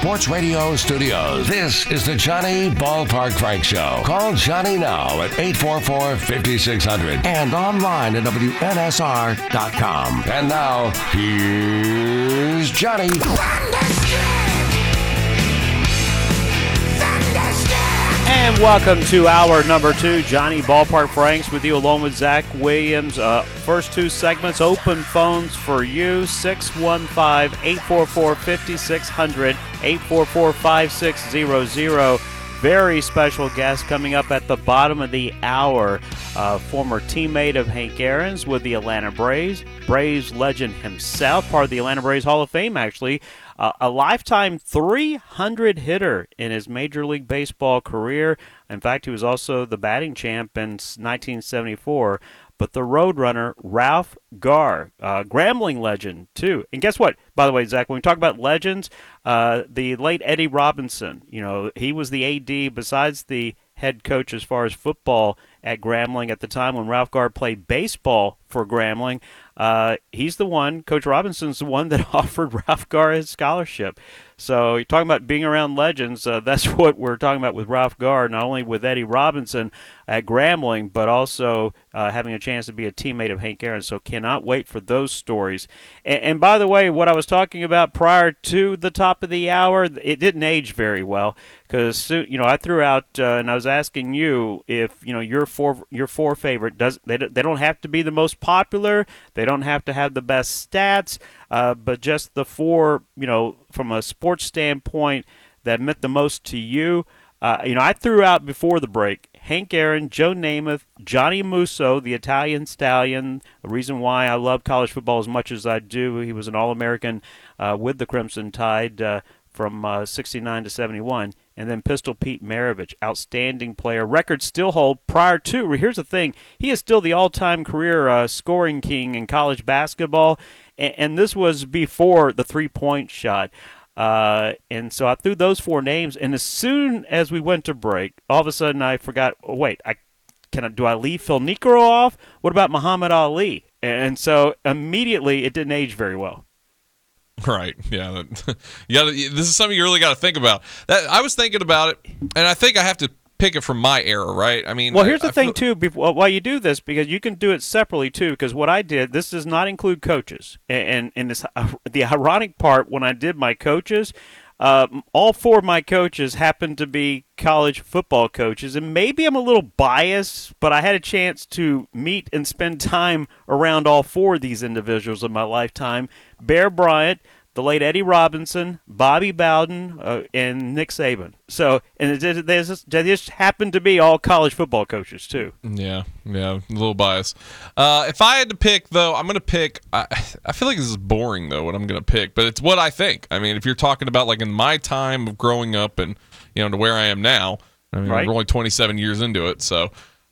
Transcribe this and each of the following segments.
Sports Radio studios. This is the Johnny Ballpark Frank Show. Call Johnny now at 844-5600 and online at WNSR.com. And now, here's Johnny. And welcome to hour number 2, Johnny Ballpark Franks with you along with Zach Williams. First two segments, open phones for you, 615-844-5600, 844-5600. Very special guest coming up at the bottom of the hour. Former teammate of Hank Aaron's with the Atlanta Braves. Braves legend himself, part of the Atlanta Braves Hall of Fame, actually. A lifetime 300 hitter in his Major League Baseball career. In fact, he was also the batting champ in 1974. But the Roadrunner, Ralph Garr, Grambling legend, too. And guess what? By the way, Zach, when we talk about legends, the late Eddie Robinson, he was the AD besides the head coach as far as football at Grambling at the time when Ralph Garr played baseball for Grambling. He's the one, Coach Robinson's the one that offered Ralph Garr his scholarship. So you're talking about being around legends. That's what we're talking about with Ralph Garr, not only with Eddie Robinson at Grambling, but also having a chance to be a teammate of Hank Aaron. So cannot wait for those stories. And by the way, what I was talking about prior to the top of the hour, it didn't age very well because I threw out and I was asking you if your four favorite they don't have to be the most popular, they don't have to have the best stats, but just the four from a sports standpoint that meant the most to you. I threw out before the break Hank Aaron, Joe Namath, Johnny Musso, the Italian Stallion. The reason why I love college football as much as I do, he was an All-American with the Crimson Tide from 69 to 71. And then Pistol Pete Maravich, outstanding player. Records still hold prior to. Here's the thing. He is still the all-time career scoring king in college basketball. And this was before the three-point shot. And so I threw those four names. And as soon as we went to break, all of a sudden I forgot, do I leave Phil Niekro off? What about Muhammad Ali? And so immediately it didn't age very well. Right. Yeah. This is something you really got to think about. I was thinking about it, and I think I have to pick it from my era, right? I mean, here's the thing too. While you do this, because you can do it separately too. Because what I did, this does not include coaches, and this the ironic part when I did my coaches. All four of my coaches happened to be college football coaches, and maybe I'm a little biased, but I had a chance to meet and spend time around all four of these individuals in my lifetime. Bear Bryant, the late Eddie Robinson, Bobby Bowden, and Nick Saban. So, and they just happened to be all college football coaches, too. Yeah, a little biased. If I had to pick, though, I'm going to pick, I feel like this is boring, though, what I'm going to pick, but it's what I think. I mean, if you're talking about, like, in my time of growing up and, to where I am now, I mean, right. We're only 27 years into it, so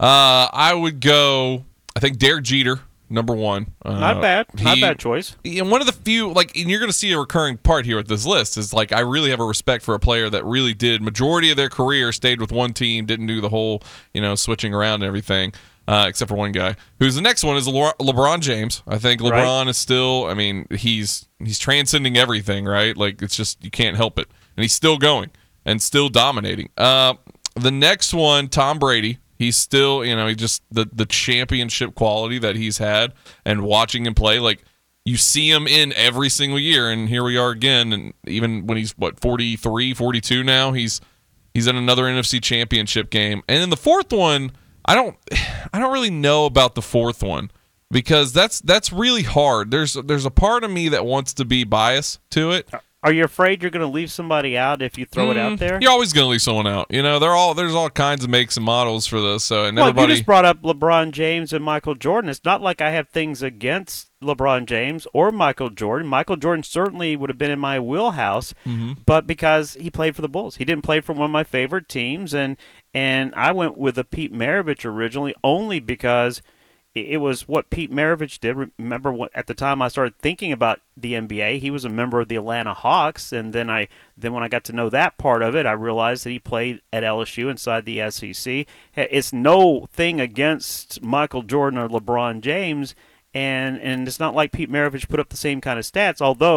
I would go, I think Derek Jeter. Number one. Not bad. Not bad choice. And one of the few, and you're going to see a recurring part here with this list, is I really have a respect for a player that really did, majority of their career, stayed with one team, didn't do the whole, switching around and everything, except for one guy. Who's the next one is LeBron James. I think LeBron is still, he's transcending everything, right? It's just, you can't help it. And he's still going and still dominating. The next one, Tom Brady. He's still, he just the championship quality that he's had, and watching him play, you see him in every single year, and here we are again. And even when he's 43, 42 now, he's in another NFC Championship game. And then the fourth one, I don't really know about the fourth one, because that's really hard. There's a part of me that wants to be biased to it. Are you afraid you're going to leave somebody out if you throw it out there? You're always going to leave someone out. There's all kinds of makes and models for this. So, and you just brought up LeBron James and Michael Jordan. It's not like I have things against LeBron James or Michael Jordan. Michael Jordan certainly would have been in my wheelhouse, but because he played for the Bulls. He didn't play for one of my favorite teams, and I went with a Pete Maravich originally only because it was what Pete Maravich did. Remember, at the time I started thinking about the NBA, he was a member of the Atlanta Hawks, and then when I got to know that part of it, I realized that he played at LSU inside the SEC. It's no thing against Michael Jordan or LeBron James, and it's not like Pete Maravich put up the same kind of stats, although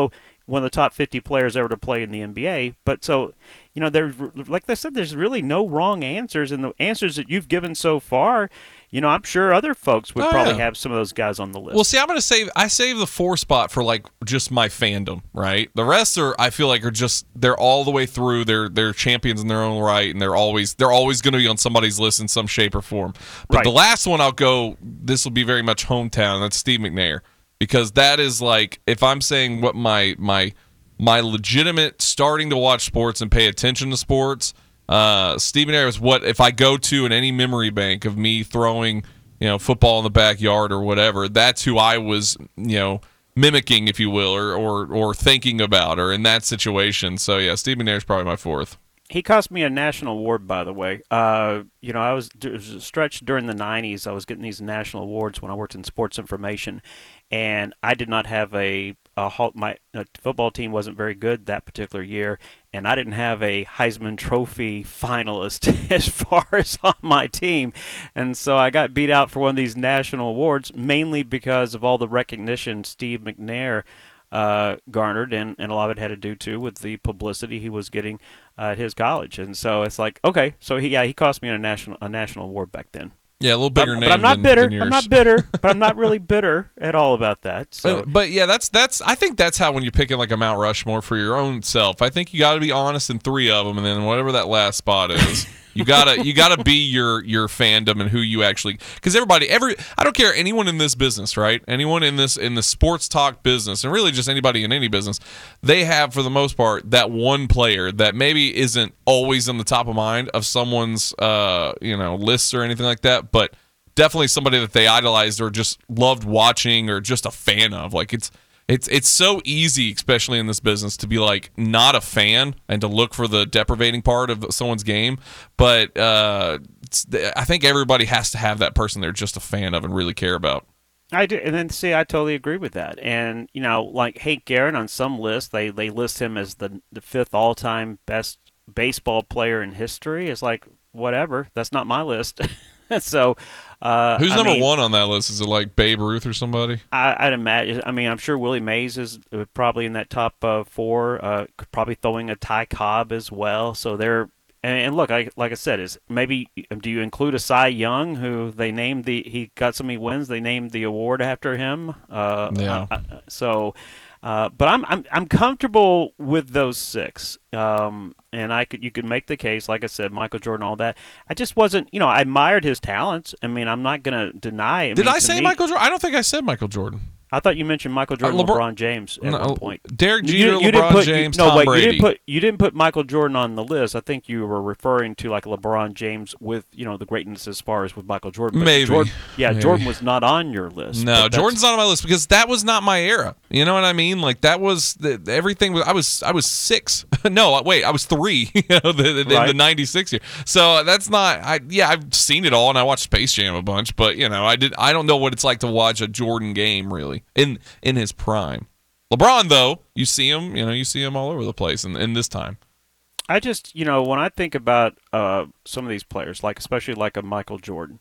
one of the top 50 players ever to play in the NBA. But so, there's, like I said, there's really no wrong answers, and the answers that you've given so far, I'm sure other folks would probably have some of those guys on the list. Well, see, I save the 4 spot for like just my fandom, right? The rest I feel like they're all the way through. They're champions in their own right, and they're always going to be on somebody's list in some shape or form. But the last one I'll go, this will be very much hometown. That's Steve McNair, because that is like, if I'm saying what my legitimate starting to watch sports and pay attention to sports, Steve McNair is what, if I go to in any memory bank of me throwing, football in the backyard or whatever, that's who I was, mimicking, if you will, or thinking about, or in that situation. So yeah, Steve McNair is probably my 4th. He cost me a national award, by the way. It was a stretch during the 90s. I was getting these national awards when I worked in sports information, and I did not have my football team wasn't very good that particular year, and I didn't have a Heisman Trophy finalist as far as on my team. And so I got beat out for one of these national awards, mainly because of all the recognition Steve McNair garnered, and a lot of it had to do too with the publicity he was getting at his college. And so it's like, okay, so he cost me a national award back then. Yeah, a little bigger name. But I'm not bitter. Than yours. I'm not bitter, but I'm not really bitter at all about that. So. But yeah, that's. I think that's how, when you're picking like a Mount Rushmore for your own self, I think you got to be honest in 3 of them, and then whatever that last spot is. You gotta be your fandom and who you actually, because I don't care, anyone in this business, right? Anyone in the sports talk business, and really just anybody in any business, they have, for the most part, that one player that maybe isn't always on the top of mind of someone's lists or anything like that, but definitely somebody that they idolized or just loved watching or just a fan of. Like it's so easy, especially in this business, to be like not a fan and to look for the deprivating part of someone's game. But I think everybody has to have that person they're just a fan of and really care about. I do, and then I totally agree with that. And like Hank Aaron, on some lists, they list him as the 5th all-time best baseball player in history. It's like, whatever, that's not my list. So, who's number 1 on that list? Is it like Babe Ruth or somebody? I'd imagine. I mean, I'm sure Willie Mays is probably in that top 4. Probably throwing a Ty Cobb as well. So they're, and look, like I said, is maybe, do you include a Cy Young, who they named he got so many wins, they named the award after him? Yeah. But I'm comfortable with those 6. And you could make the case, like I said, Michael Jordan, all that. I just wasn't, I admired his talents. I mean, I'm not going to deny. Did I say Michael Jordan? I don't think I said Michael Jordan. I thought you mentioned Michael Jordan, LeBron James at one point. Derek Jeter, LeBron James, Tom Brady. You didn't put Michael Jordan on the list. I think you were referring to like LeBron James with the greatness as far as with Michael Jordan. But Maybe. Jordan was not on your list. No, Jordan's not on my list because that was not my era. You know what I mean? Like that was everything. I was 6. No, wait, I was 3. The 96 year. So that's not. I've seen it all and I watched Space Jam a bunch, but I don't know what it's like to watch a Jordan game really. In his prime. LeBron, though, you see him all over the place in this time. I just, when I think about some of these players, like especially like a Michael Jordan,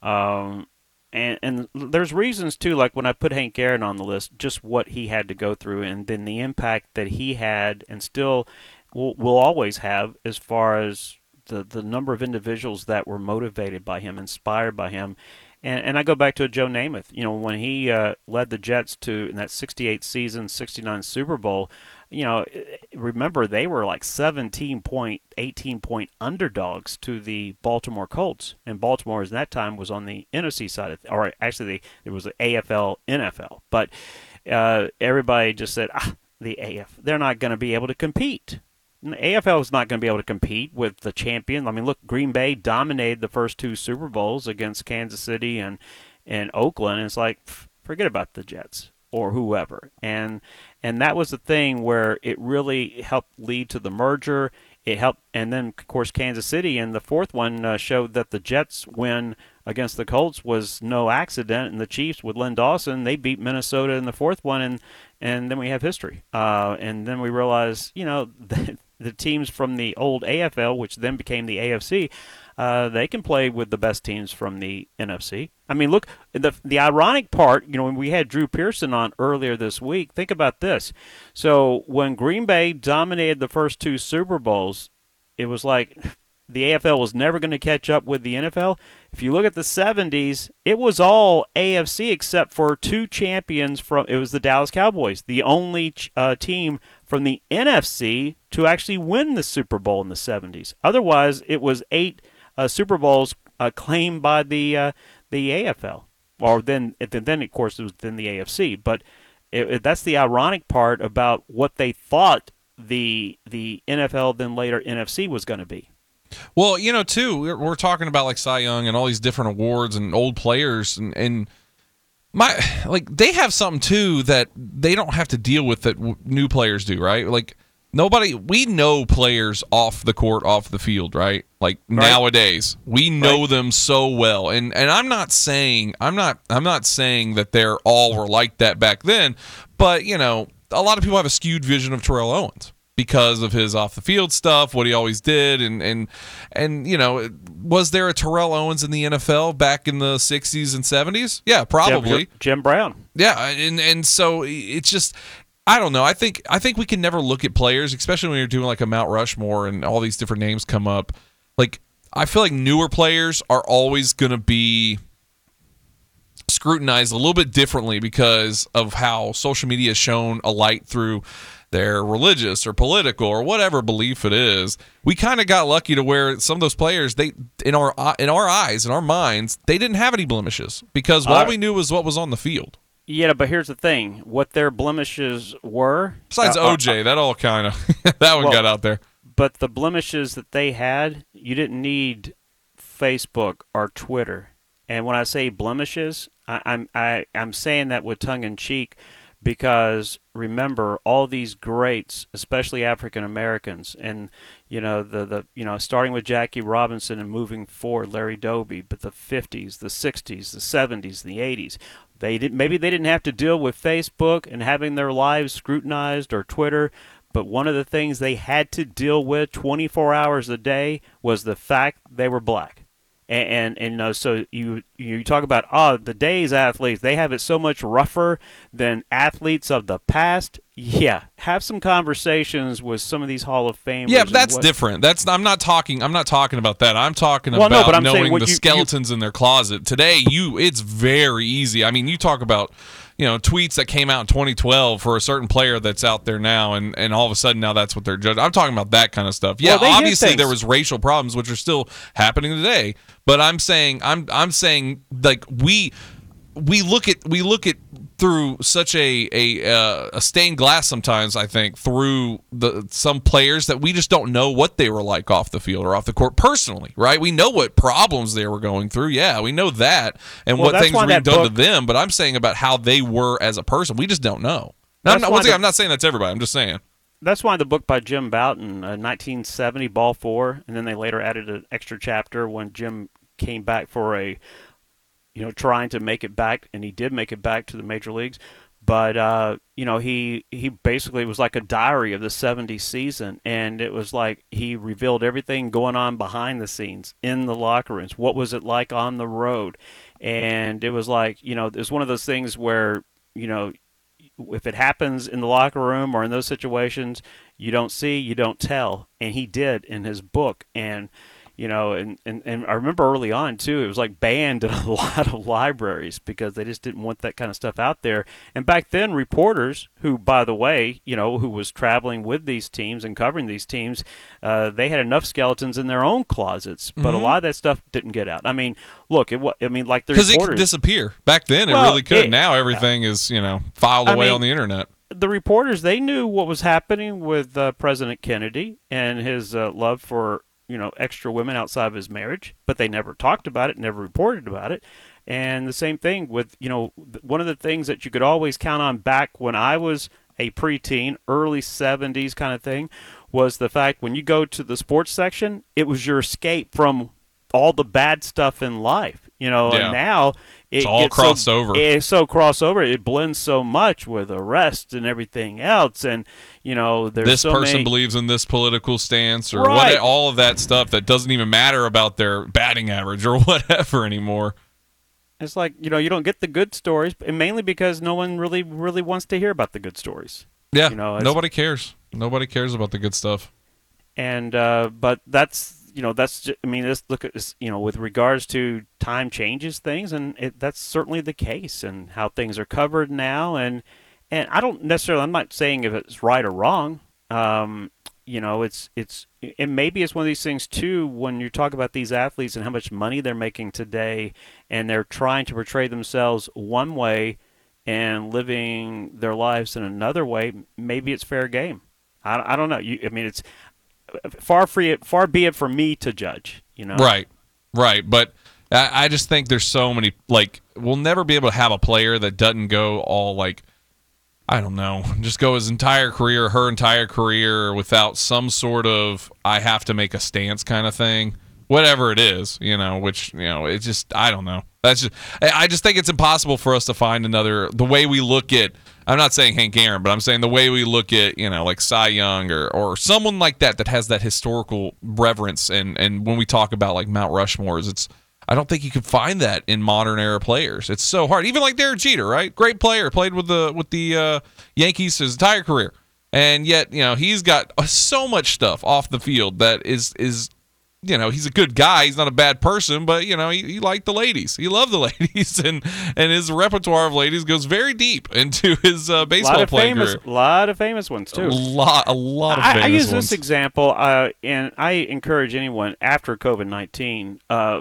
and there's reasons too, like when I put Hank Aaron on the list, just what he had to go through, and then the impact that he had, and still will always have, as far as the number of individuals that were motivated by him, inspired by him. And I go back to Joe Namath. When he led the Jets to, in that 68 season, 69 Super Bowl, remember they were like 17-point, 18-point underdogs to the Baltimore Colts. And Baltimore, at that time, was on the NFC side or actually it was the AFL, NFL. But everybody just said, the AF, they're not going to be able to compete. The AFL is not going to be able to compete with the champion. I mean, look, Green Bay dominated the first 2 Super Bowls against Kansas City and Oakland. And it's like, forget about the Jets or whoever. And that was the thing where it really helped lead to the merger. It helped, and then of course Kansas City in the 4th one showed that the Jets win against the Colts was no accident, and the Chiefs with Len Dawson, they beat Minnesota in the 4th one, and then we have history. And then we realize, the teams from the old AFL, which then became the AFC, they can play with the best teams from the NFC. I mean, look, the ironic part, when we had Drew Pearson on earlier this week, think about this. So when Green Bay dominated the first 2 Super Bowls, it was like the AFL was never going to catch up with the NFL. If you look at the 70s, it was all AFC except for 2 champions it was the Dallas Cowboys, the only team from the NFC to actually win the Super Bowl in the 70s. Otherwise, it was 8 Super Bowls claimed by the AFL. Or then of course, it was then the AFC. But that's the ironic part about what they thought the NFL, then later NFC, was going to be. Well, too, we're talking about like Cy Young and all these different awards and old players, and they have something too that they don't have to deal with that new players do, right? Like we know players off the court, off the field, right? Like nowadays, we know them so well, and I'm not saying that they're all were like that back then, but a lot of people have a skewed vision of Terrell Owens because of his off the field stuff, what he always did, and was there a Terrell Owens in the NFL back in the 60s and 70s? Yeah, probably. Jim Brown. Yeah, and so it's just, I don't know. I think we can never look at players, especially when you're doing like a Mount Rushmore and all these different names come up. Like, I feel like newer players are always going to be scrutinized a little bit differently because of how social media has shown a light through their religious or political or whatever belief it is. We kind of got lucky to where some of those players, they in our eyes, in our minds, they didn't have any blemishes because all we knew was what was on the field. Yeah, but here's the thing: what their blemishes were. Besides OJ, that all kind of that one got out there. But the blemishes that they had, you didn't need Facebook or Twitter. And when I say blemishes, I'm saying that with tongue in cheek. Because remember, all these greats, especially African Americans, and starting with Jackie Robinson and moving forward, Larry Doby, but the 50s, the 60s, the 70s, the 80s, maybe they didn't have to deal with Facebook and having their lives scrutinized or Twitter, but one of the things they had to deal with 24 hours a day was the fact they were black. And so you talk about today's athletes, they have it so much rougher than athletes of the past. Yeah, have some conversations with some of these Hall of Famers. Yeah, but that's different. I'm not talking about that. I'm talking about knowing the skeletons in their closet. Today, it's very easy. I mean, you talk about tweets that came out in 2012 for a certain player that's out there now, and all of a sudden now that's what they're judging. I'm talking about that kind of stuff. Yeah, well, obviously there was racial problems which are still happening today, but I'm saying like we look at through such a stained glass sometimes, I think, through some players that we just don't know what they were like off the field or off the court personally, right? We know what problems they were going through. Yeah, we know that and what things were being done to them, but I'm saying about how they were as a person, we just don't know. I'm not saying that's everybody. I'm just saying. That's why the book by Jim Bouton, 1970, Ball 4, and then they later added an extra chapter when Jim came back for trying to make it back, and he did make it back to the major leagues. But, he basically was like a diary of the 70s season, and it was like he revealed everything going on behind the scenes in the locker rooms. What was it like on the road? And it was like, it was one of those things where, if it happens in the locker room or in those situations, you don't see, you don't tell. And he did in his book. And and I remember early on, too, it was like banned in a lot of libraries because they just didn't want that kind of stuff out there. And back then, reporters who, by the way, who was traveling with these teams and covering these teams, they had enough skeletons in their own closets. But a lot of that stuff didn't get out. I mean, look, like the reporters. Because it could disappear. Back then, it really could. Now everything is, filed away on the internet. The reporters, they knew what was happening with President Kennedy and his love for extra women outside of his marriage, but they never talked about it, never reported about it. And the same thing with, one of the things that you could always count on back when I was a preteen, early 70s kind of thing, was the fact when you go to the sports section, it was your escape from all the bad stuff in life, And now It's all crossed over. It's so crossover. It blends so much with arrests and everything else, and there's this so person many... believes in this political stance or Right. all of that stuff that doesn't even matter about their batting average or whatever anymore. It's like you don't get the good stories, and mainly because no one really wants to hear about the good stories. Yeah, nobody cares. Nobody cares about the good stuff. And but that's let's look at this, with regards to time changes things, and that's certainly the case, and how things are covered now, and I don't necessarily, I'm not saying if it's right or wrong. It's and maybe it's one of these things too, when you talk about these athletes and how much money they're making today, and they're trying to portray themselves one way and living their lives in another way. Maybe it's fair game. I don't know. It's far be it from me to judge. Right. But I just think there's so many, like, we'll never be able to have a player that doesn't go all, like, I don't know, just go his entire career, her entire career without some sort of I have to make a stance kind of thing. Whatever it is, which, it's just, I don't know. I just think it's impossible for us to find the way we look at, I'm not saying Hank Aaron, but I'm saying the way we look at, like Cy Young or someone like that has that historical reverence. And when we talk about like Mount Rushmores, I don't think you can find that in modern era players. It's so hard. Even like Derek Jeter, right? Great player, played with the Yankees his entire career. And yet, he's got so much stuff off the field that is he's a good guy. He's not a bad person, but, he liked the ladies. He loved the ladies, and his repertoire of ladies goes very deep into his baseball playing career. A lot of famous ones, too. A lot of famous ones. I use this example, and I encourage anyone after COVID-19,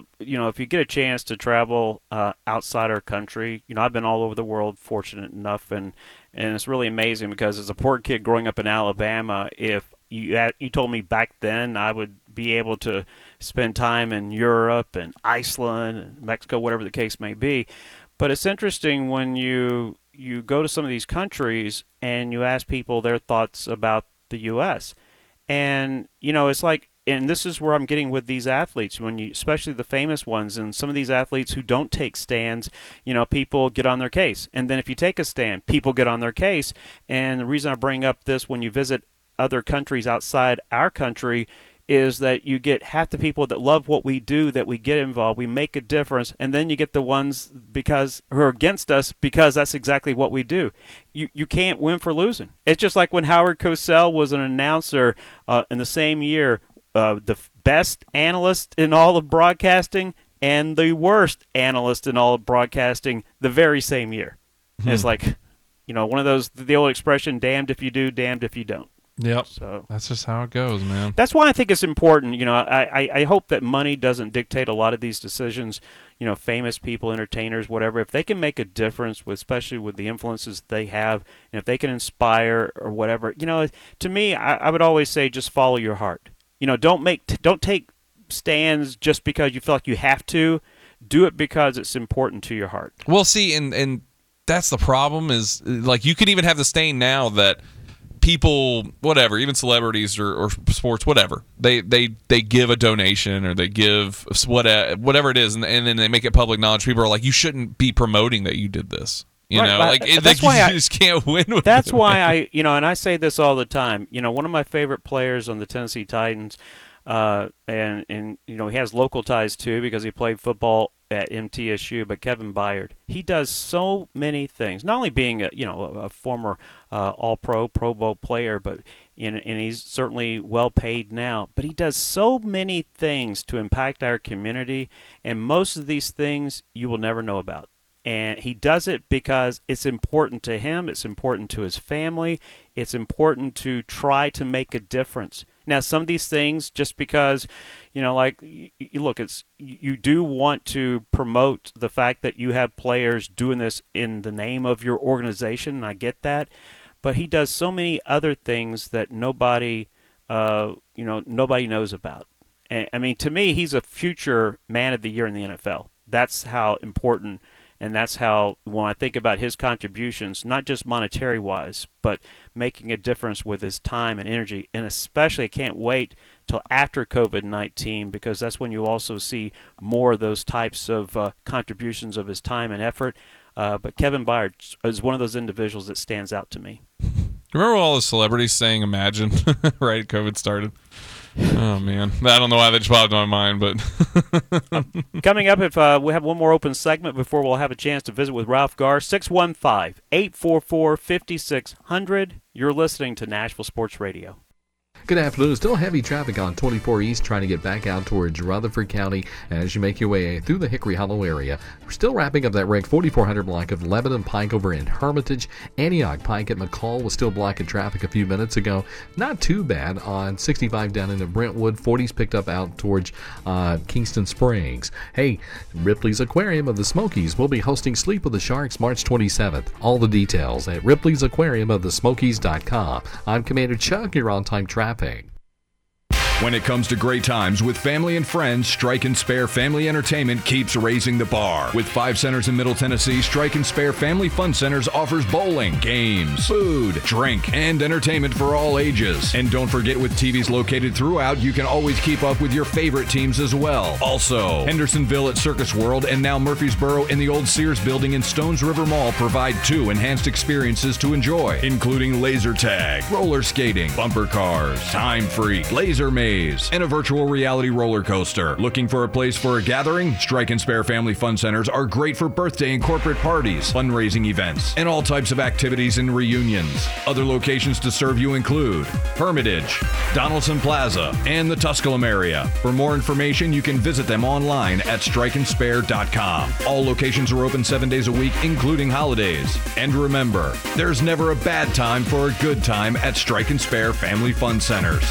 if you get a chance to travel outside our country, I've been all over the world, fortunate enough, and it's really amazing because as a poor kid growing up in Alabama, if you told me back then I would be able to spend time in Europe and Iceland and Mexico, whatever the case may be. But it's interesting when you go to some of these countries and you ask people their thoughts about the U.S. And, it's like, and this is where I'm getting with these athletes, especially the famous ones, and some of these athletes who don't take stands, people get on their case. And then if you take a stand, people get on their case. And the reason I bring up this, when you visit other countries outside our country, is that you get half the people that love what we do, that we get involved, we make a difference, and then you get the ones who are against us because that's exactly what we do. You can't win for losing. It's just like when Howard Cosell was an announcer in the same year, the best analyst in all of broadcasting and the worst analyst in all of broadcasting the very same year. It's like, one of those, the old expression, damned if you do, damned if you don't. Yep. So that's just how it goes, man. That's why I think it's important. I hope that money doesn't dictate a lot of these decisions. Famous people, entertainers, whatever. If they can make a difference, especially with the influences they have, and if they can inspire or whatever, to me, I would always say just follow your heart. Don't take stands just because you feel like you have to. Do it because it's important to your heart. Well, see, and that's the problem is, like, you could even have the stain now that people, whatever, even celebrities or sports, whatever, they give a donation or they give whatever it is, and then they make it public knowledge. People are like, you shouldn't be promoting that you did this. That's why you just can't win with that's it. Why I, and I say this all the time. One of my favorite players on the Tennessee Titans, and he has local ties too because he played football at MTSU, but Kevin Byard, he does so many things. Not only being a former All-Pro, Pro Bowl player, but and he's certainly well paid now. But he does so many things to impact our community, and most of these things you will never know about. And he does it because it's important to him, it's important to his family, it's important to try to make a difference. Now, some of these things, just because, you do want to promote the fact that you have players doing this in the name of your organization, and I get that. But he does so many other things that nobody knows about. And, to me, he's a future man of the year in the NFL. That's how important And that's how, when I think about his contributions, not just monetary-wise, but making a difference with his time and energy. And especially, I can't wait till after COVID-19, because that's when you also see more of those types of contributions of his time and effort. But Kevin Byard is one of those individuals that stands out to me. Remember all the celebrities saying "Imagine" right? COVID started. Oh man, I don't know why that just popped in my mind, but coming up, if we have one more open segment before we'll have a chance to visit with Ralph Garr. 615-844-5600. You're listening to Nashville Sports Radio. Good afternoon. Still heavy traffic on 24 East trying to get back out towards Rutherford County as you make your way through the Hickory Hollow area. We're still wrapping up that wreck 4400 block of Lebanon Pike over in Hermitage. Antioch Pike at McCall was still blocking traffic a few minutes ago. Not too bad on 65 down into Brentwood. 40's picked up out towards Kingston Springs. Hey, Ripley's Aquarium of the Smokies will be hosting Sleep with the Sharks March 27th. All the details at Ripley's Aquarium of the Smokies.com. I'm Commander Chuck. You're on time traffic. When it comes to great times with family and friends, Strike and Spare Family Entertainment keeps raising the bar. With 5 centers in Middle Tennessee, Strike and Spare Family Fun Centers offers bowling, games, food, drink, and entertainment for all ages. And don't forget, with TVs located throughout, you can always keep up with your favorite teams as well. Also, Hendersonville at Circus World and now Murfreesboro in the old Sears building in Stones River Mall provide 2 enhanced experiences to enjoy, including laser tag, roller skating, bumper cars, Time Freak, laser maze, and a virtual reality roller coaster. Looking for a place for a gathering? Strike and Spare Family Fun Centers are great for birthday and corporate parties, fundraising events, and all types of activities and reunions. Other locations to serve you include Hermitage, Donaldson Plaza, and the Tusculum area. For more information, you can visit them online at strikeandspare.com. All locations are open 7 days a week, including holidays. And remember, there's never a bad time for a good time at Strike and Spare Family Fun Centers.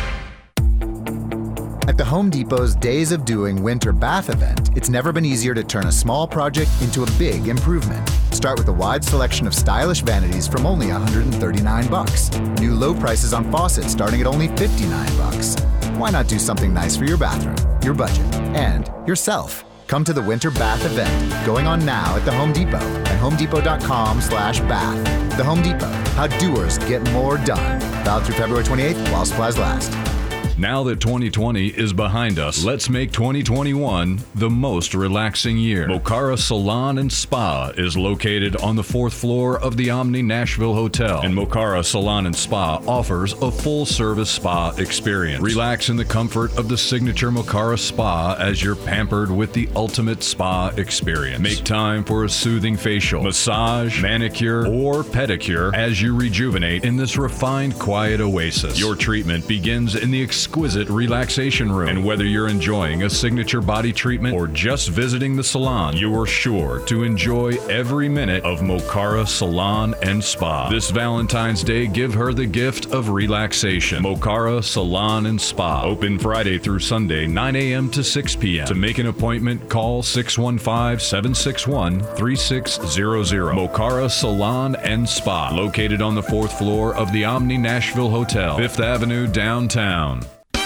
At the Home Depot's Days of Doing Winter Bath event, it's never been easier to turn a small project into a big improvement. Start with a wide selection of stylish vanities from only $139. New low prices on faucets starting at only $59. Why not do something nice for your bathroom, your budget, and yourself? Come to the Winter Bath event, going on now at the Home Depot and homedepot.com/bath. The Home Depot, how doers get more done. Valid through February 28th while supplies last. Now that 2020 is behind us, let's make 2021 the most relaxing year. Mocara Salon and Spa is located on the 4th floor of the Omni Nashville Hotel, and Mocara Salon and Spa offers a full-service spa experience. Relax in the comfort of the signature Mocara Spa as you're pampered with the ultimate spa experience. Make time for a soothing facial, massage, manicure, or pedicure as you rejuvenate in this refined, quiet oasis. Your treatment begins in the exquisite relaxation room, and whether you're enjoying a signature body treatment or just visiting the salon, you are sure to enjoy every minute of Mocara Salon and Spa. This Valentine's Day, give her the gift of relaxation. Mocara Salon and Spa, open Friday through Sunday, 9 a.m. to 6 p.m. To make an appointment, call 615-761-3600. Mocara Salon and Spa, located on the 4th floor of the Omni Nashville Hotel, 5th Avenue, downtown.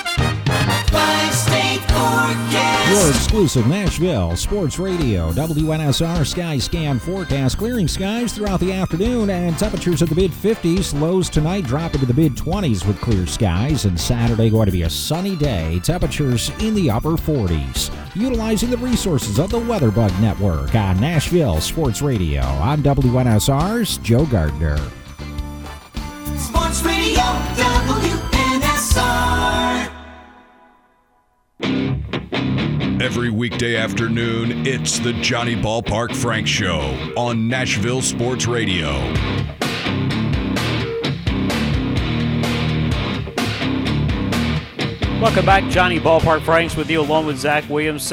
Your exclusive Nashville Sports Radio, WNSR Skyscan forecast. Clearing skies throughout the afternoon and temperatures in the mid-50s. Lows tonight drop into the mid-20s with clear skies. And Saturday going to be a sunny day. Temperatures in the upper 40s. Utilizing the resources of the WeatherBug Network on Nashville Sports Radio. I'm WNSR's Joe Gardner. Sports Radio, WNSR. Every weekday afternoon, it's the Johnny Ballpark Frank Show on Nashville Sports Radio. Welcome back. Johnny Ballpark Franks with you along with Zach Williams.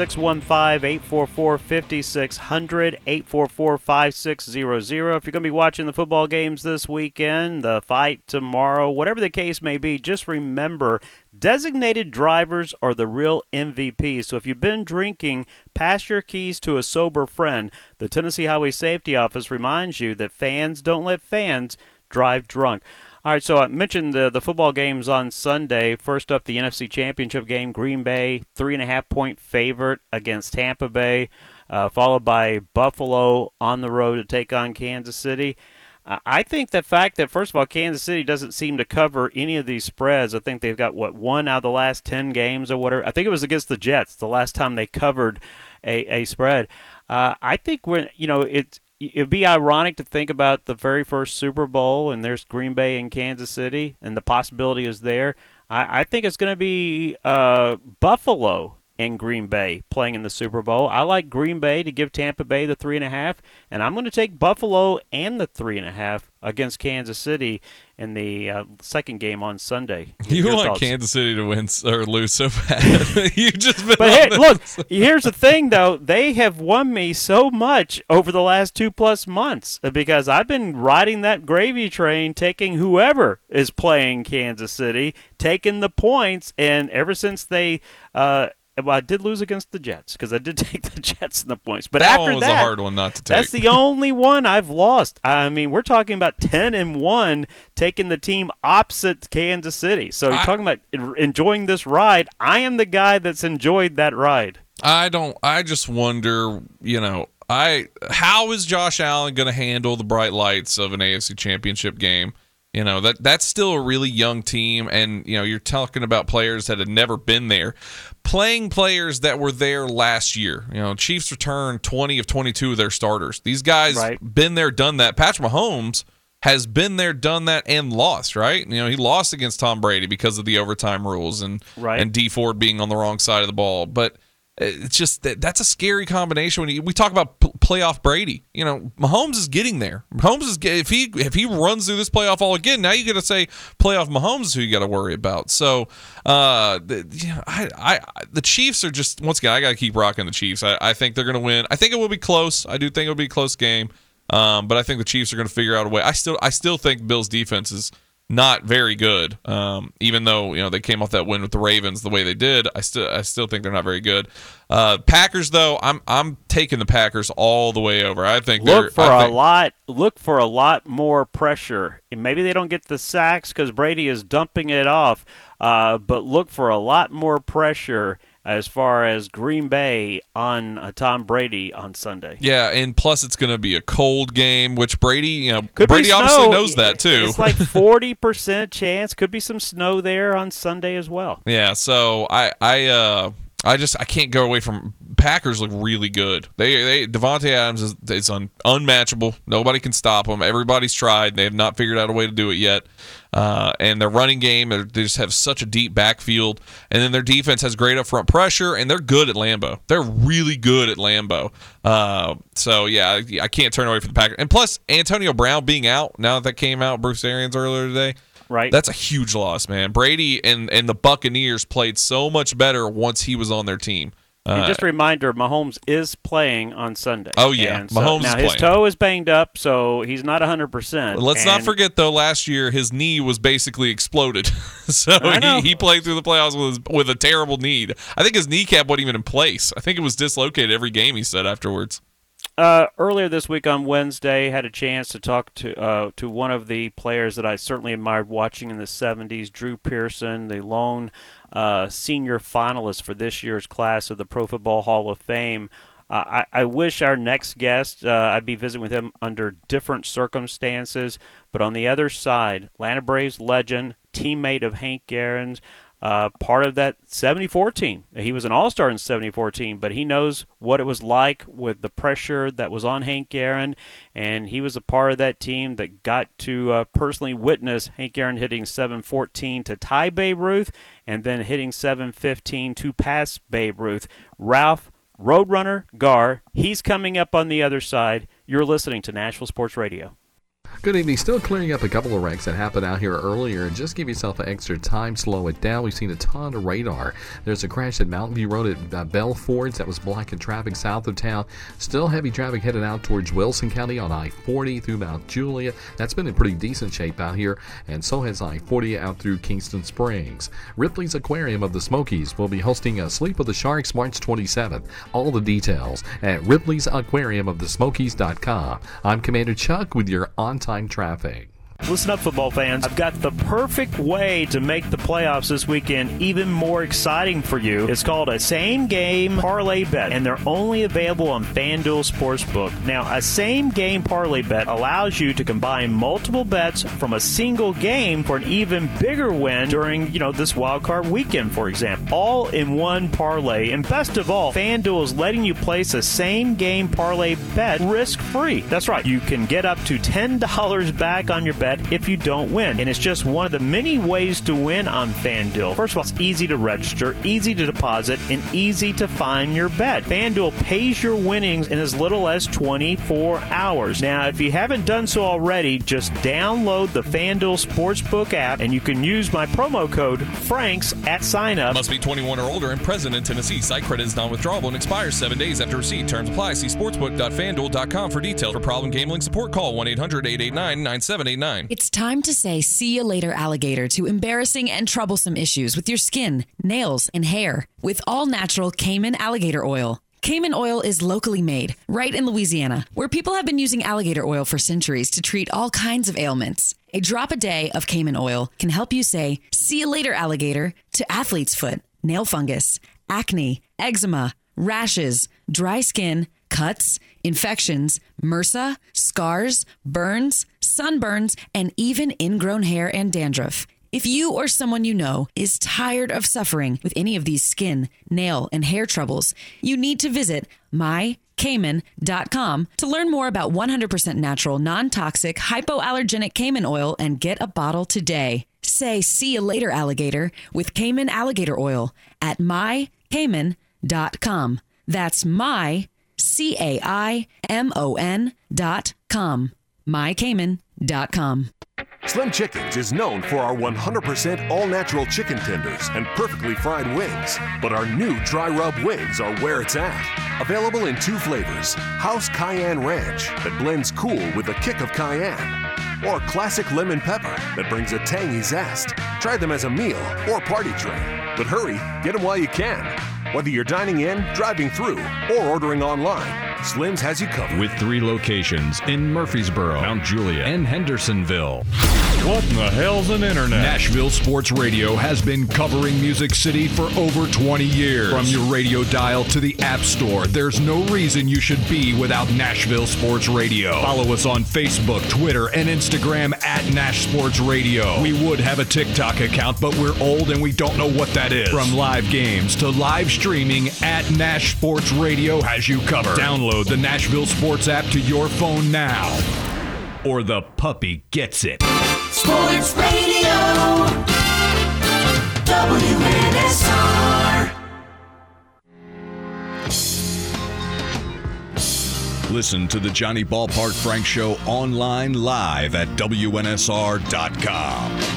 615-844-5600, 844-5600. If you're going to be watching the football games this weekend, the fight tomorrow, whatever the case may be, just remember designated drivers are the real MVP. So if you've been drinking, pass your keys to a sober friend. The Tennessee Highway Safety Office reminds you that fans don't let fans drive drunk. All right, so I mentioned the football games on Sunday. First up, the NFC Championship game, Green Bay, 3.5-point favorite against Tampa Bay. followed by Buffalo on the road to take on Kansas City. I think the fact that, first of all, Kansas City doesn't seem to cover any of these spreads. I think they've got, one out of the last 10 games or whatever. I think it was against the Jets the last time they covered a spread. I think it'd be ironic to think about the very first Super Bowl, and there's Green Bay and Kansas City, and the possibility is there. I think it's going to be Buffalo and Green Bay playing in the Super Bowl. I like Green Bay to give Tampa Bay the 3.5, and I'm going to take Buffalo and the 3.5 against Kansas City in the second game on Sunday. You Your want thoughts? Kansas City to win or lose so bad. You just been But on hey, this. look, here's the thing, though. They have won me so much over the last 2+ months because I've been riding that gravy train, taking whoever is playing Kansas City, taking the points, and ever since they I did lose against the Jets because I did take the Jets in the points. But that after one was that, a hard one not to take. that's the only one I've lost. I mean, we're talking about 10-1 taking the team opposite Kansas City. So you're talking about enjoying this ride. I am the guy that's enjoyed that ride. I just wonder, how is Josh Allen going to handle the bright lights of an AFC Championship game? That's still a really young team, and you're talking about players that had never been there, playing players that were there last year. Chiefs returned 20 of 22 of their starters. These guys been there, done that. Patrick Mahomes has been there, done that, and lost. Right? He lost against Tom Brady because of the overtime rules and Dee Ford being on the wrong side of the ball, but. It's just that's a scary combination when we talk about playoff Brady. Mahomes is getting there. Mahomes is if he runs through this playoff all again. Now you got to say playoff Mahomes is who you got to worry about. So the Chiefs are just, once again, I got to keep rocking the Chiefs. I think they're going to win. I think it will be close. I do think it'll be a close game. But I think the Chiefs are going to figure out a way. I still think Bill's defense is not very good, even though they came off that win with the Ravens the way they did. I still think they're not very good. Packers, though, I'm taking the Packers all the way over. I think look for a lot more pressure. And maybe they don't get the sacks because Brady is dumping it off, but look for a lot more pressure as far as Green Bay on Tom Brady on Sunday. Yeah, and plus it's going to be a cold game, which Brady, Could Brady be obviously snow. knows that too. It's like 40% chance. Could be some snow there on Sunday as well. Yeah, so I can't go away from Packers look really good. They Devontae Adams is unmatchable. Nobody can stop him. Everybody's tried. They have not figured out a way to do it yet. And their running game, they just have such a deep backfield. And then their defense has great upfront pressure, and they're good at Lambeau. They're really good at Lambeau. So, yeah, I can't turn away from the Packers. And plus, Antonio Brown being out, now that came out, Bruce Arians earlier today, right? That's a huge loss, man. Brady and the Buccaneers played so much better once he was on their team. And just a reminder, Mahomes is playing on Sunday. Oh, yeah. Mahomes is playing. His toe is banged up, so he's not 100%. Let's not forget, though, last year his knee was basically exploded. So he played through the playoffs with a terrible knee. I think his kneecap wasn't even in place. I think it was dislocated every game, he said afterwards. Earlier this week on Wednesday, had a chance to talk to one of the players that I certainly admired watching in the 70s, Drew Pearson, the lone senior finalist for this year's class of the Pro Football Hall of Fame. I wish our next guest, I'd be visiting with him under different circumstances, but on the other side, Atlanta Braves legend, teammate of Hank Aaron's, part of that 74 team. He was an all-star in 74 team, but he knows what it was like with the pressure that was on Hank Aaron, and he was a part of that team that got to personally witness Hank Aaron hitting 714 to tie Babe Ruth, and then hitting 715 to pass Babe Ruth. Ralph Roadrunner Garr, he's coming up on the other side. You're listening to Nashville Sports Radio. Good evening. Still clearing up a couple of wrecks that happened out here earlier, and just give yourself an extra time, slow it down. We've seen a ton of radar. There's a crash at Mountain View Road at Bell Fords that was blocking traffic south of town. Still heavy traffic headed out towards Wilson County on I-40 through Mount Juliet. That's been in pretty decent shape out here, and so has I-40 out through Kingston Springs. Ripley's Aquarium of the Smokies will be hosting a Sleep with the Sharks March 27th. All the details at Ripley's Aquarium of the Smokies.com. I'm Commander Chuck with your on-time traffic. Listen up, football fans. I've got the perfect way to make the playoffs this weekend even more exciting for you. It's called a same-game parlay bet, and they're only available on FanDuel Sportsbook. Now, a same-game parlay bet allows you to combine multiple bets from a single game for an even bigger win during, this wild card weekend, for example. All in one parlay. And best of all, FanDuel is letting you place a same-game parlay bet risk-free. That's right. You can get up to $10 back on your bet if you don't win. And it's just one of the many ways to win on FanDuel. First of all, it's easy to register, easy to deposit, and easy to find your bet. FanDuel pays your winnings in as little as 24 hours. Now, if you haven't done so already, just download the FanDuel Sportsbook app, and you can use my promo code FRANKS at sign-up. Must be 21 or older and present in Tennessee. Site credit is non-withdrawable and expires 7 days after receipt. Terms apply. See sportsbook.fanduel.com for details. For problem gambling support, call 1-800-889-9789. It's time to say see you later, alligator, to embarrassing and troublesome issues with your skin, nails, and hair with all-natural Cayman alligator oil. Cayman oil is locally made, right in Louisiana, where people have been using alligator oil for centuries to treat all kinds of ailments. A drop a day of Cayman oil can help you say, see you later, alligator, to athlete's foot, nail fungus, acne, eczema, rashes, dry skin, cuts, infections, MRSA, scars, burns, sunburns, and even ingrown hair and dandruff. If you or someone you know is tired of suffering with any of these skin, nail, and hair troubles, you need to visit mycayman.com to learn more about 100% natural, non-toxic, hypoallergenic Cayman oil and get a bottle today. Say see you later, alligator, with Cayman alligator oil at mycayman.com. That's mycayman.com. mycayman.com. Slim Chickens is known for our 100% all-natural chicken tenders and perfectly fried wings. But our new dry rub wings are where it's at. Available in 2 flavors, House Cayenne Ranch that blends cool with a kick of cayenne, or Classic Lemon Pepper that brings a tangy zest. Try them as a meal or party tray. But hurry, get them while you can. Whether you're dining in, driving through, or ordering online, Slim's has you covered. With 3 locations in Murfreesboro, Mount Juliet, and Hendersonville. What in the hell's an internet? Nashville Sports Radio has been covering Music City for over 20 years. From your radio dial to the App Store, there's no reason you should be without Nashville Sports Radio. Follow us on Facebook, Twitter, and Instagram at Nash Sports Radio. We would have a TikTok account, but we're old and we don't know what that is. From live games to live streaming, at Nash Sports Radio has you covered. Download the Nashville Sports app to your phone now, or the puppy gets it. Sports Radio WNSR. Listen to the Johnny Ballpark Frank Show online live at WNSR.com.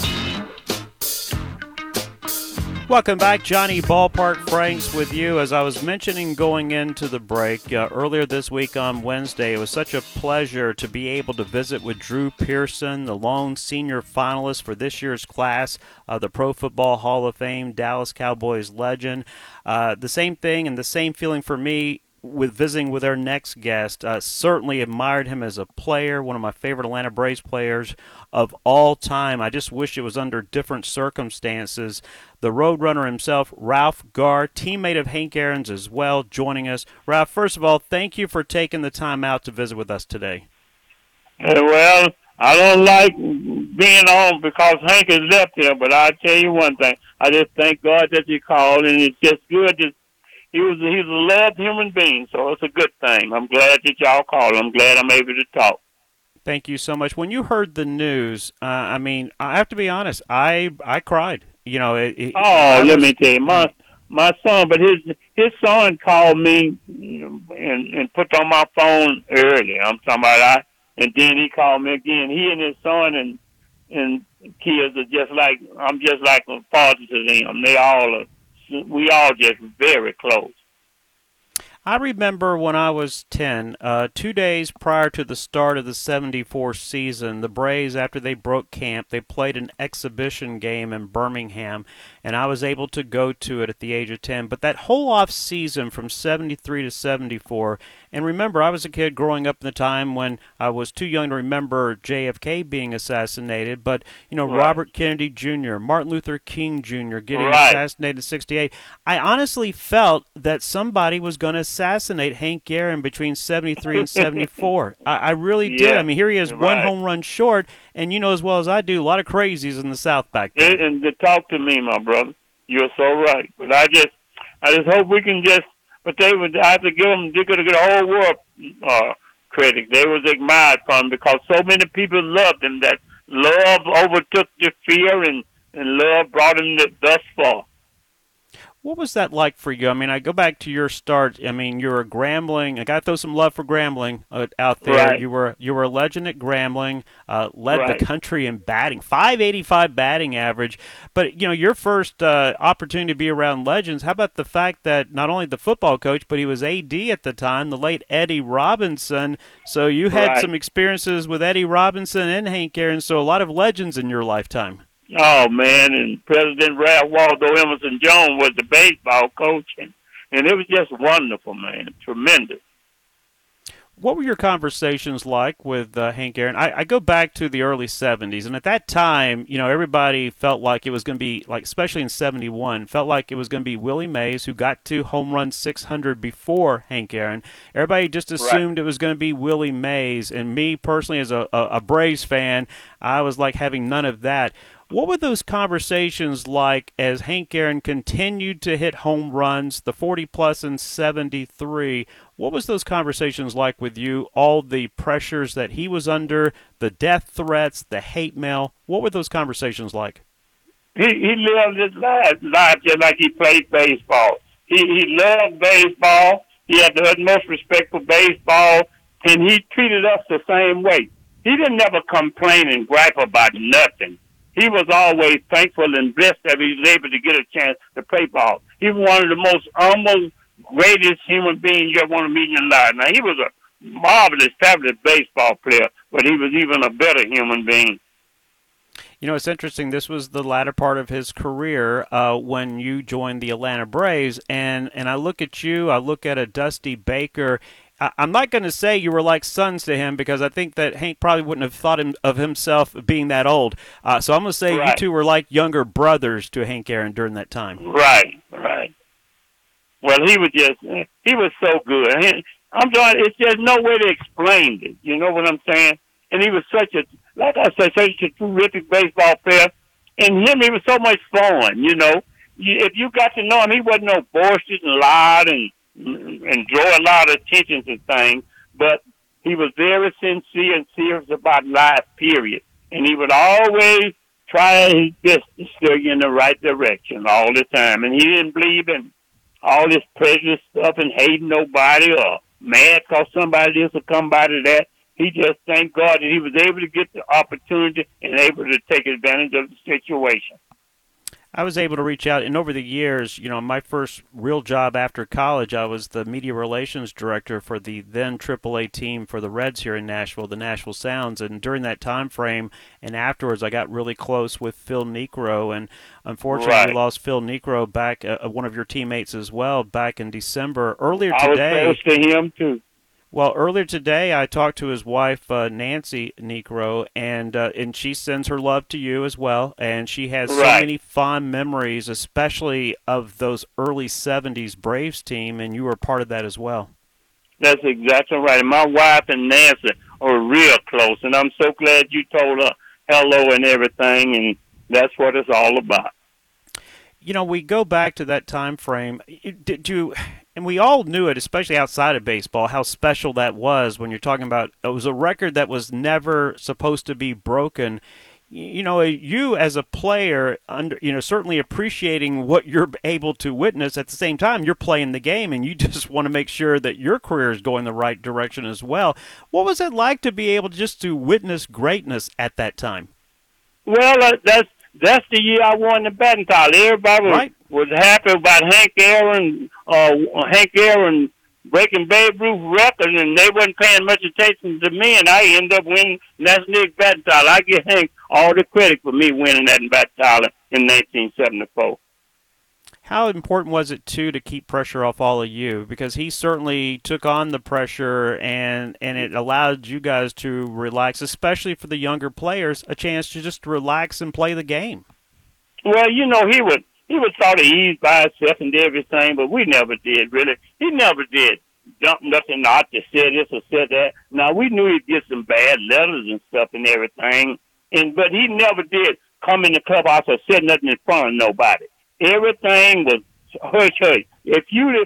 Welcome back. Johnny Ballpark Franks with you. As I was mentioning going into the break, earlier this week on Wednesday, it was such a pleasure to be able to visit with Drew Pearson, the lone senior finalist for this year's class of the Pro Football Hall of Fame, Dallas Cowboys legend. The same thing and the same feeling for me with visiting with our next guest. Certainly admired him as a player, one of my favorite Atlanta Braves players of all time. I just wish it was under different circumstances. The Roadrunner himself, Ralph Garr, teammate of Hank Aaron's as well, joining us. Ralph, first of all, thank you for taking the time out to visit with us today. Well, I don't like being on because Hank has left here, but I'll tell you one thing. I just thank God that you called, and it's just good that he's a loved human being, so it's a good thing. I'm glad that y'all called. I'm glad I'm able to talk. Thank you so much. When you heard the news, I mean, I have to be honest, I cried. You know, let me tell you, my son, but his son called me and put on my phone early. I'm talking about and then he called me again. He and his son and kids are just like I'm just like a father to them. We all just very close. I remember when I was 10, 2 days prior to the start of the 74 season, the Braves, after they broke camp, they played an exhibition game in Birmingham, and I was able to go to it at the age of 10. But that whole off season from 73 to 74, and remember, I was a kid growing up in the time when I was too young to remember JFK being assassinated, but, Robert Kennedy Jr., Martin Luther King Jr. getting assassinated in 68. I honestly felt that somebody was going to assassinate Hank Aaron between 73 and 74. I really did. I mean, here he is, one home run short, and you know as well as I do, a lot of crazies in the South back then. And to talk to me, my brother, you're so right. But I just hope we can just. But I have to give them. They're going to get a whole world credit. They was admired from because so many people loved him that love overtook the fear, and love brought him thus far. What was that like for you? I mean, I go back to your start. I mean, you were Grambling. I got to throw some love for Grambling out there. Right. You were a legend at Grambling. Led the country in batting, .585 batting average. But your first opportunity to be around legends. How about the fact that not only the football coach, but he was AD at the time, the late Eddie Robinson. So you had some experiences with Eddie Robinson and Hank Aaron. So a lot of legends in your lifetime. Oh, man, and President Ralph Waldo Emerson Jones was the baseball coach, and it was just wonderful, man, tremendous. What were your conversations like with Hank Aaron? I go back to the early 70s, and at that time, everybody felt like it was going to be, like especially in 71, felt like it was going to be Willie Mays, who got to home run 600 before Hank Aaron. Everybody just assumed it was going to be Willie Mays, and me personally as a Braves fan, I was like having none of that. What were those conversations like as Hank Aaron continued to hit home runs, the 40-plus in 73? What was those conversations like with you, all the pressures that he was under, the death threats, the hate mail? What were those conversations like? He lived his life just like he played baseball. He loved baseball. He had the utmost respect for baseball, and he treated us the same way. He didn't never complain and gripe about nothing. He was always thankful and blessed that he was able to get a chance to play ball. He was one of the most almost greatest human beings you ever want to meet in your life. Now, he was a marvelous, fabulous baseball player, but he was even a better human being. It's interesting. This was the latter part of his career when you joined the Atlanta Braves, and I look at you, I look at a Dusty Baker. I'm not going to say you were like sons to him because I think that Hank probably wouldn't have thought of himself being that old. So I'm going to say you two were like younger brothers to Hank Aaron during that time. Right. Well, he was so good. It's just no way to explain it. You know what I'm saying? And he was such a terrific baseball player. And he was so much fun, If you got to know him, he wasn't no boisterous and loud and draw a lot of attention to things, but he was very sincere and serious about life, period. And he would always try his best to steer you in the right direction all the time. And he didn't believe in all this prejudice stuff and hating nobody or mad because somebody else will come by to that. He just thanked God that he was able to get the opportunity and able to take advantage of the situation. I was able to reach out, and over the years, my first real job after college, I was the media relations director for the then AAA team for the Reds here in Nashville, the Nashville Sounds, and during that time frame and afterwards, I got really close with Phil Niekro, and unfortunately, we lost Phil Niekro back, one of your teammates as well, back in December. Earlier today, I was close to him, too. Well, earlier today, I talked to his wife, Nancy Niekro, and she sends her love to you as well. And she has so many fond memories, especially of those early 70s Braves team, and you were part of that as well. That's exactly right. And my wife and Nancy are real close, and I'm so glad you told her hello and everything, and that's what it's all about. We go back to that time frame. And we all knew it, especially outside of baseball, how special that was when you're talking about it was a record that was never supposed to be broken. You as a player, certainly appreciating what you're able to witness. At the same time, you're playing the game, and you just want to make sure that your career is going the right direction as well. What was it like to be able just to witness greatness at that time? Well, that's the year I won the batting title. Everybody was happy about Hank Aaron breaking Babe Ruth record, and they wasn't paying much attention to me, and I ended up winning National League batting title. I give Hank all the credit for me winning that batting title in 1974. How important was it, too, to keep pressure off all of you? Because he certainly took on the pressure, and it allowed you guys to relax, especially for the younger players, a chance to just relax and play the game. Well, he would sort of ease by himself and did everything, but we never did, really. He never did dump nothing out to say this or say that. Now, we knew he'd get some bad letters and stuff and everything, but he never did come in the clubhouse or say nothing in front of nobody. Everything was hush. If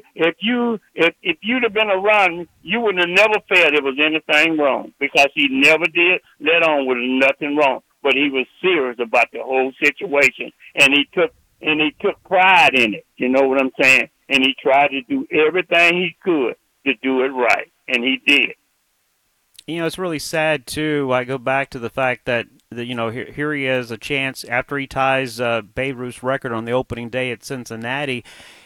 you'd have been around, you would have never felt there was anything wrong, because he never did let on with nothing wrong. But he was serious about the whole situation, and he took pride in it. You know what I'm saying? And he tried to do everything he could to do it right, and he did. It's really sad, too. I go back to the fact that, here he is, a chance after he ties Babe Ruth's record on the opening day at Cincinnati.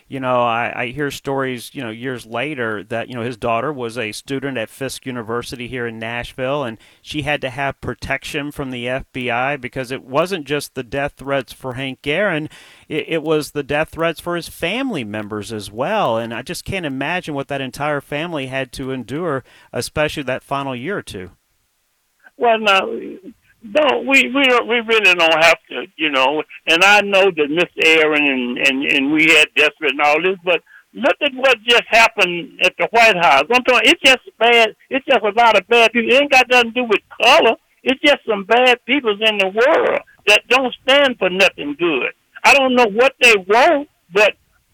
I hear stories, years later that, his daughter was a student at Fisk University here in Nashville, and she had to have protection from the FBI because it wasn't just the death threats for Hank Aaron, it was the death threats for his family members as well. And I just can't imagine what that entire family had to endure, especially that final year or two. Well, now, no, we really don't have to, And I know that Mr. Aaron and we had desperate and all this, but look at what just happened at the White House. I'm talking, it's just bad. It's just a lot of bad people. It ain't got nothing to do with color. It's just some bad people in the world that don't stand for nothing good. I don't know what they want, but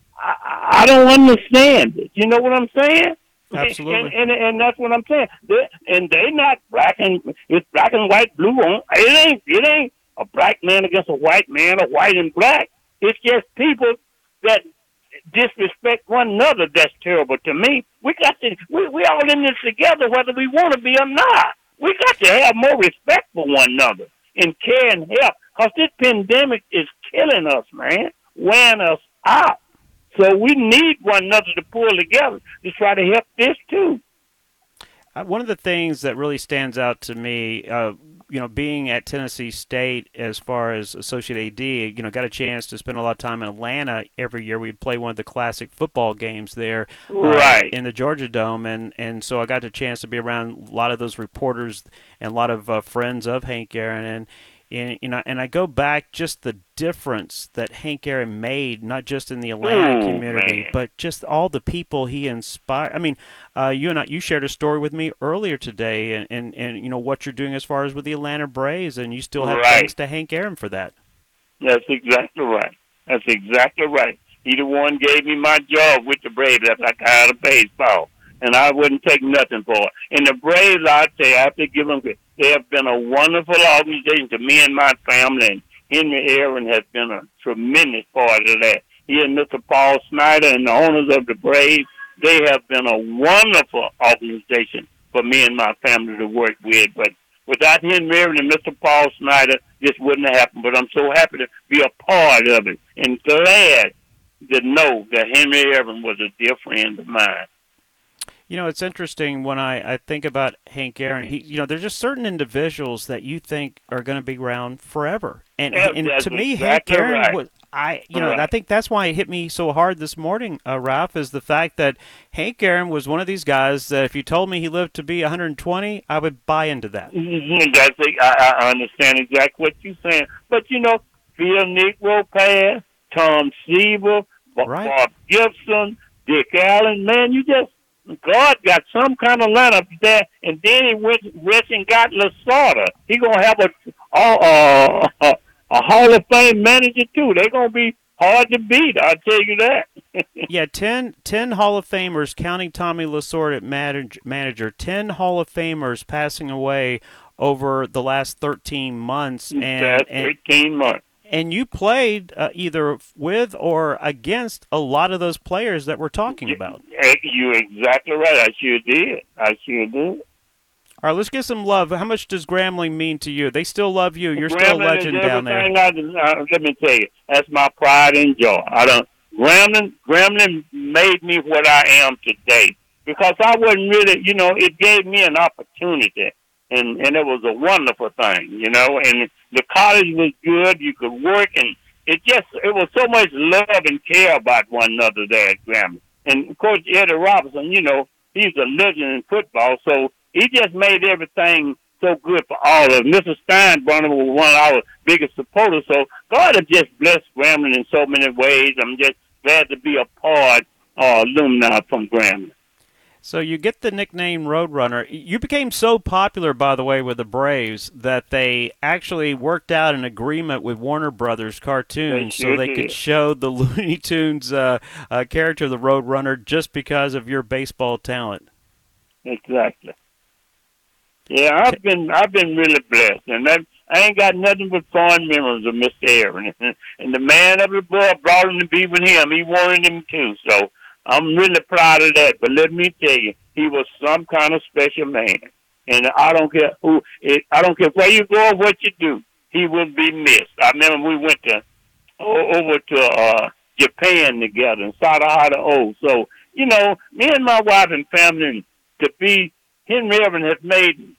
I don't understand it. You know what I'm saying? Absolutely. And that's what I'm saying. They not it's black and white, blue on. It ain't a black man against a white man, or white and black. It's just people that disrespect one another. That's terrible to me. We all in this together, whether we want to be or not. We got to have more respect for one another and care and help, because this pandemic is killing us, man, wearing us out. So we need one another to pull together to try to help this too. One of the things that really stands out to me, being at Tennessee State as far as associate AD, got a chance to spend a lot of time in Atlanta every year. We'd play one of the classic football games there, right, in the Georgia Dome, and so I got the chance to be around a lot of those reporters and a lot of friends of Hank Aaron, and I go back just the difference that Hank Aaron made, not just in the Atlanta community, man, but just all the people he inspired. I mean, you shared a story with me earlier today, and what you're doing as far as with the Atlanta Braves, and you still have thanks to Hank Aaron for that. That's exactly right. That's exactly right. He the one gave me my job with the Braves after I got out of baseball, and I wouldn't take nothing for it. And the Braves, I tell you, I have to give them credit. They have been a wonderful organization to me and my family, and Henry Aaron has been a tremendous part of that. He and Mr. Paul Snyder and the owners of the Braves, they have been a wonderful organization for me and my family to work with. But without Henry Aaron and Mr. Paul Snyder, this wouldn't have happened. But I'm so happy to be a part of it and glad to know that Henry Aaron was a dear friend of mine. It's interesting when I think about Hank Aaron. There's just certain individuals that you think are going to be around forever, and to me, exactly Hank Aaron right. was. I think that's why it hit me so hard this morning, Ralph, is the fact that Hank Aaron was one of these guys that if you told me he lived to be 120, I would buy into that. I understand exactly what you're saying, but Phil Negro passed, Tom Seaver, Bob Gibson, Dick Allen. Man, God got some kind of lineup there, and then he went and got Lasorda. He gonna have a Hall of Fame manager too. They're gonna be hard to beat. I'll tell you that. Yeah, 10 Hall of Famers, counting Tommy Lasorda at manager. 10 Hall of Famers passing away over the last 13 months. 13 months. And you played either with or against a lot of those players that we're talking about. You're exactly right. I sure did. All right, let's get some love. How much does Grambling mean to you? They still love you. You're still a legend down there. Let me tell you, that's my pride and joy. Grambling made me what I am today. because I wasn't really, it gave me an opportunity, and it was a wonderful thing, and the college was good. You could work, and it was so much love and care about one another there at Grambling. And Coach Eddie Robinson, he's a legend in football, so he just made everything so good for all of us. Mr. Steinbrenner was one of our biggest supporters, so God has just blessed Grambling in so many ways. I'm just glad to be a part alumni from Grambling. So you get the nickname Roadrunner. You became so popular, by the way, with the Braves that they actually worked out an agreement with Warner Brothers Cartoons so they could show the Looney Tunes character, the Roadrunner, just because of your baseball talent. Exactly. Yeah, I've been really blessed, and I ain't got nothing but fond memories of Mr. Aaron. And the man of the boy brought him to be with him. He wanted him too, so I'm really proud of that. But let me tell you, he was some kind of special man. And I don't care where you go or what you do, he will be missed. I remember we went over to Japan together in Sadahara. So, me and my wife and family, to be Henry Evans has made,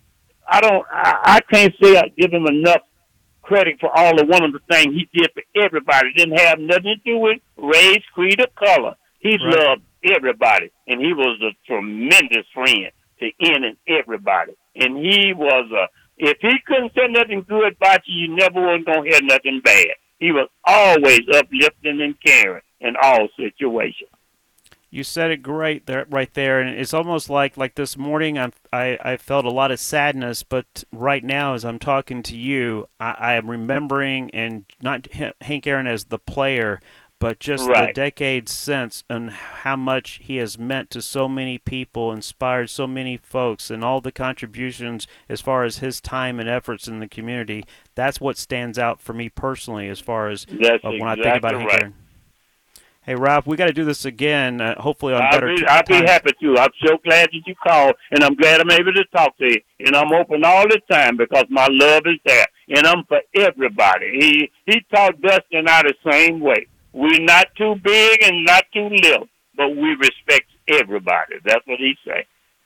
I can't say I give him enough credit for all the wonderful things he did for everybody. It didn't have nothing to do with race, creed, or color. He loved everybody, and he was a tremendous friend to any and everybody. And he was if he couldn't say nothing good about you, you never was going to hear nothing bad. He was always uplifting and caring in all situations. You said it great there, right there, and it's almost like this morning I felt a lot of sadness, but right now as I'm talking to you, I am remembering, and not Hank Aaron as the player, but just the decades since and how much he has meant to so many people, inspired so many folks, and all the contributions as far as his time and efforts in the community. That's what stands out for me personally as far as when I think about Hank Aaron. Hey, Ralph, we got to do this again, hopefully on better times. I'll be happy to. I'm so glad that you called, and I'm glad I'm able to talk to you. And I'm open all the time because my love is there, and I'm for everybody. He taught Dusty and I the same way. We're not too big and not too little, but we respect everybody. That's what he said.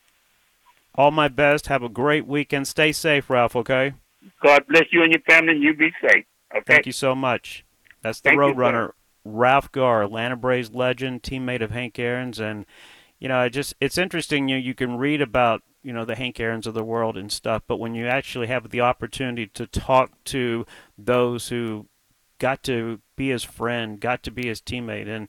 All my best. Have a great weekend. Stay safe, Ralph, okay? God bless you and your family, and you be safe. Okay? Thank you so much. That's the Roadrunner, Ralph Garr, Atlanta Braves legend, teammate of Hank Aaron's. And, it's interesting, you can read about, the Hank Aaron's of the world and stuff, but when you actually have the opportunity to talk to those who got to be his friend, got to be his teammate, and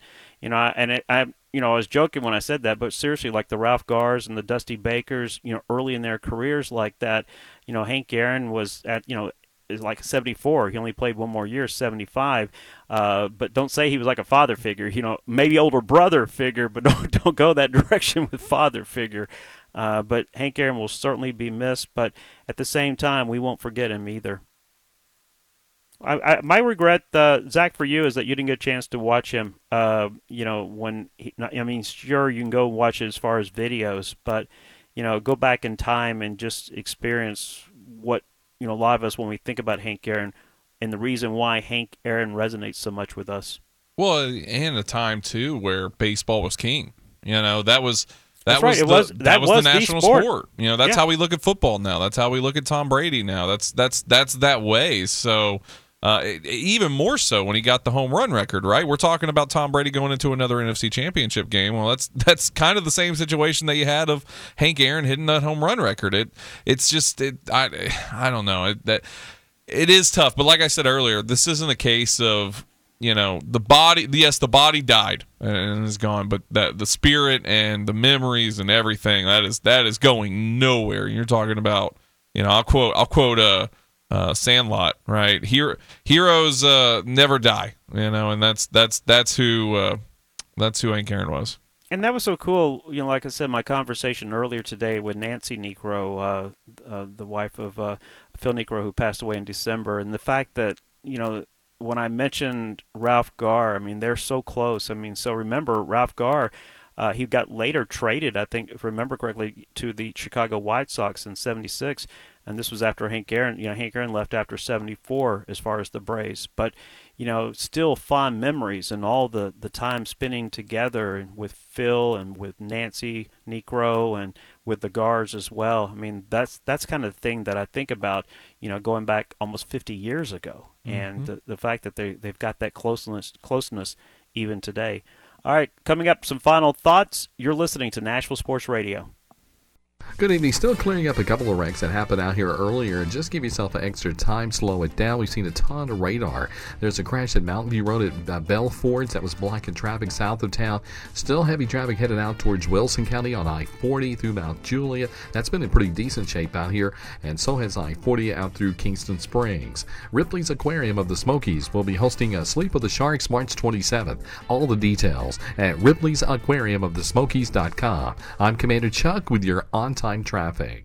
I was joking when I said that, but seriously, like the Ralph Garrs and the Dusty Bakers, early in their careers like that, Hank Aaron was at, is like 74. He only played one more year, 75. But don't say he was like a father figure. Maybe older brother figure, but don't go that direction with father figure. But Hank Aaron will certainly be missed. But at the same time, we won't forget him either. My regret, Zach, for you is that you didn't get a chance to watch him. Sure, you can go watch it as far as videos, but go back in time and just experience what a lot of us when we think about Hank Aaron and the reason why Hank Aaron resonates so much with us. Well, and a time too where baseball was king. That was the national sport. That's how we look at football now. That's how we look at Tom Brady now. That's that way. So. Even more so when he got the home run record, right? We're talking about Tom Brady going into another NFC Championship game. Well, that's kind of the same situation that you had of Hank Aaron hitting that home run record. I don't know. It is tough, but like I said earlier, this isn't a case of the body. Yes, the body died and is gone, but the spirit and the memories and everything that is going nowhere. You're talking about I'll quote Sandlot, right? Heroes never die, and that's who Hank Aaron was. And that was so cool, like I said, my conversation earlier today with Nancy Niekro, the wife of Phil Niekro, who passed away in December, and the fact that, when I mentioned Ralph Garr, they're so close. So remember, Ralph Garr, he got later traded, I think, if I remember correctly, to the Chicago White Sox in '76. and this was after Hank Aaron. Hank Aaron left after 74 as far as the Braves, but still fond memories and all the time spending together with Phil and with Nancy Necro and with the Gars as well. I mean, that's kind of the thing that I think about, going back almost 50 years ago, and the fact that they've got that closeness even today. All right, coming up, some final thoughts. You're listening to Nashville Sports Radio. Good evening. Still clearing up a couple of wrecks that happened out here earlier. Just give yourself an extra time, slow it down. We've seen a ton of radar. There's a crash at Mountain View Road at Bell Fords that was blocking traffic south of town. Still heavy traffic headed out towards Wilson County on I-40 through Mount Julia. That's been in pretty decent shape out here, and so has I-40 out through Kingston Springs. Ripley's Aquarium of the Smokies will be hosting a Sleep of the Sharks March 27th. All the details at ripleysAquariumofthesmokies.com. I'm Commander Chuck with your on-time traffic.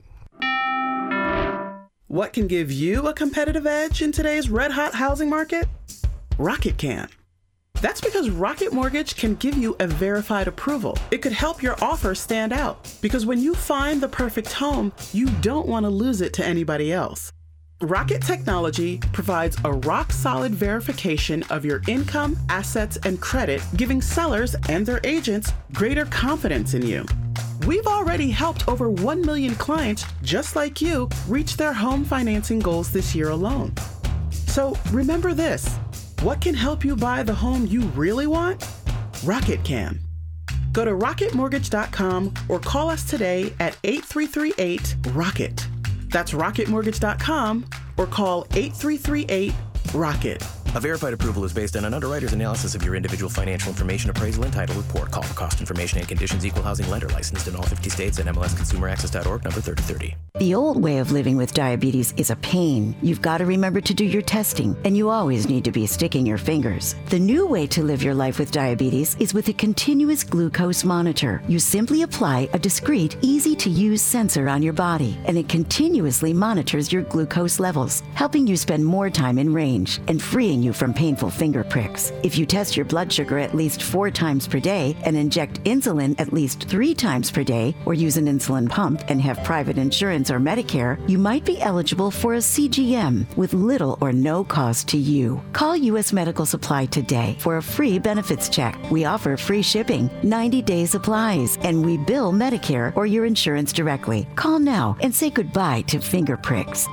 What can give you a competitive edge in today's red-hot housing market? Rocket can. That's because Rocket Mortgage can give you a verified approval. It could help your offer stand out, because when you find the perfect home, you don't want to lose it to anybody else. Rocket Technology provides a rock-solid verification of your income, assets, and credit, giving sellers and their agents greater confidence in you. We've already helped over 1 million clients just like you reach their home financing goals this year alone. So remember this, what can help you buy the home you really want? Rocket can. Go to rocketmortgage.com or call us today at 8338-ROCKET. That's rocketmortgage.com or call 8338-ROCKET. A verified approval is based on an underwriter's analysis of your individual financial information, appraisal, and title report. Call for cost information and conditions. Equal housing lender licensed in all 50 states and MLSConsumerAccess.org, number 3030. The old way of living with diabetes is a pain. You've got to remember to do your testing, and you always need to be sticking your fingers. The new way to live your life with diabetes is with a continuous glucose monitor. You simply apply a discreet, easy-to-use sensor on your body, and it continuously monitors your glucose levels, helping you spend more time in range and freeing you from painful finger pricks. If you test your blood sugar at least 4 times per day and inject insulin at least 3 times per day, or use an insulin pump and have private insurance or Medicare, you might be eligible for a CGM with little or no cost to you. Call U.S. Medical Supply today for a free benefits check. We offer free shipping, 90-day supplies, and we bill Medicare or your insurance directly. Call now and say goodbye to finger pricks.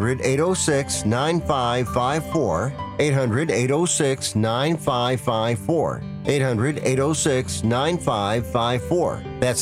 800-806-9554. 800-806-9554. 800-806-9554. That's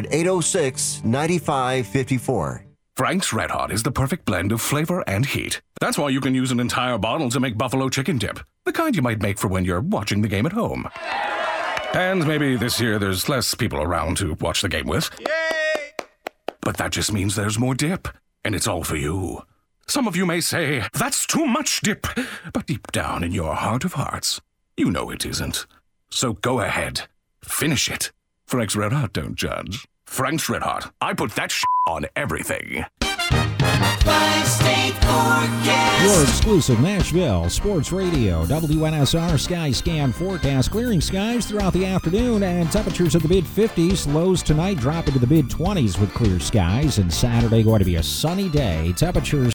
800-806-9554. Frank's Red Hot is the perfect blend of flavor and heat. That's why you can use an entire bottle to make buffalo chicken dip, the kind you might make for when you're watching the game at home. And maybe this year there's less people around to watch the game with. Yay! But that just means there's more dip, and it's all for you. Some of you may say, that's too much dip, but deep down in your heart of hearts, you know it isn't. So go ahead, finish it. Frank's Red Hot don't judge. Frank's Red Hot, I put that on everything. 5-state forecast. Your exclusive Nashville Sports Radio, WNSR Sky Scan forecast. Clearing skies throughout the afternoon and temperatures at the mid-50s. Lows tonight drop into the mid-20s with clear skies. And Saturday going to be a sunny day. Temperatures